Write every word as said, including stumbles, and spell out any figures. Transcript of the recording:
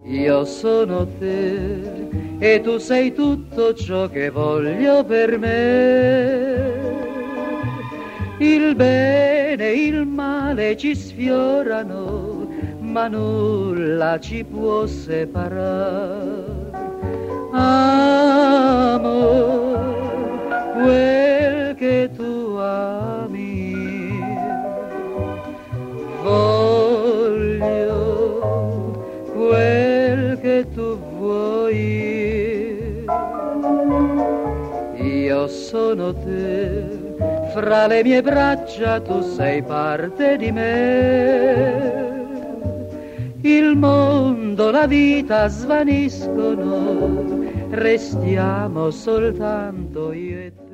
Io sono te e tu sei tutto ciò che voglio per me. Il bene e il male ci sfiorano, ma nulla ci può separare. Amo quel che tu ami, voglio quel che tu vuoi. Io sono te, fra le mie braccia tu sei parte di me. Il mondo, la vita svaniscono, restiamo soltanto io e te.